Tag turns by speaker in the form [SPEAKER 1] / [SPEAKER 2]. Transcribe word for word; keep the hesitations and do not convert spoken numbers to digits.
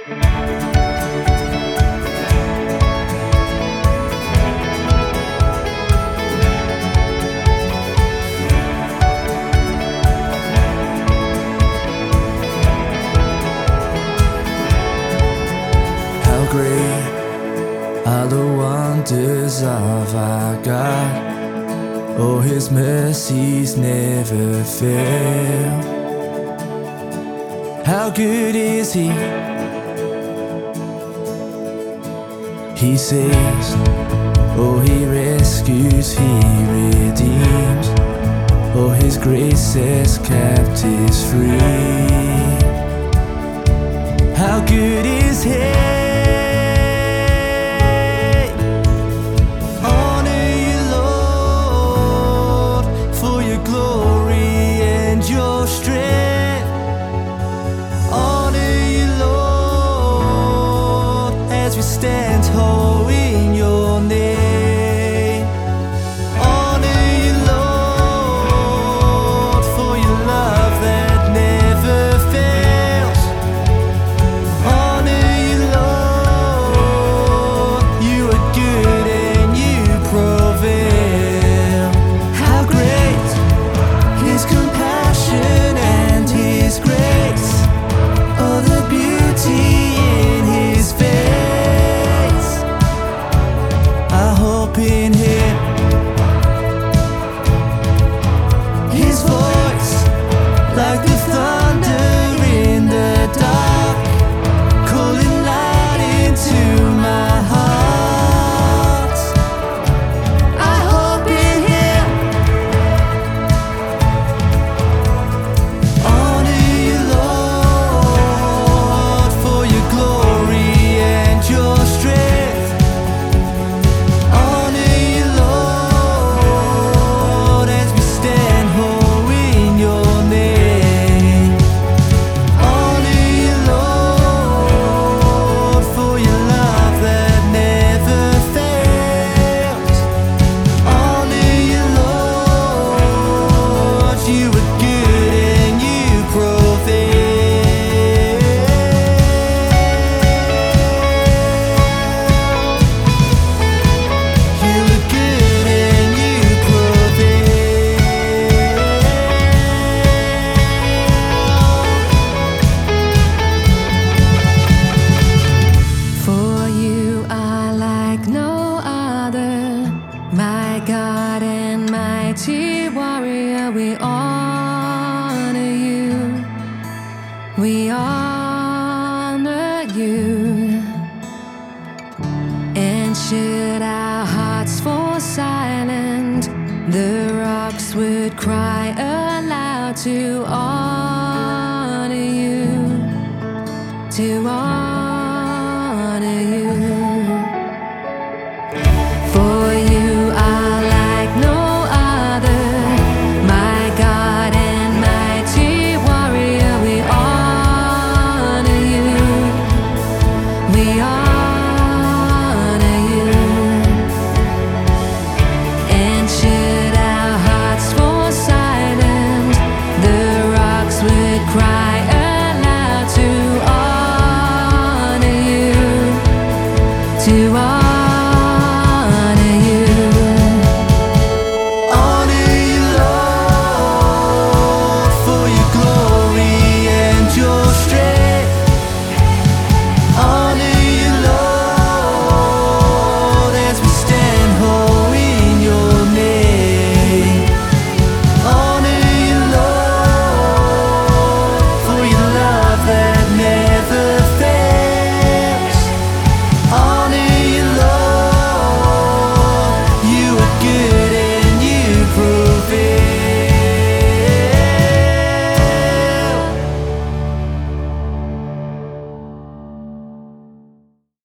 [SPEAKER 1] How great are the wonders of our God. Oh, His mercies never fail. How good is He? He saves, oh, He rescues, He redeems. Oh, His grace sets captives free. How good is He? We stand tall in your name. Honor you, Lord, for your love that never fails. Honor you, Lord, you are good and you prevail. How great His compassion and His grace. Oh, the beauty in His face. In Him, His voice like the thunder in the dark, calling light into my heart. I hope in Him. Honor you, Lord, for your glory and your strength. My God and mighty warrior, we honor you. We honor you. And should our hearts fall silent, the rocks would cry aloud to honor you. To honor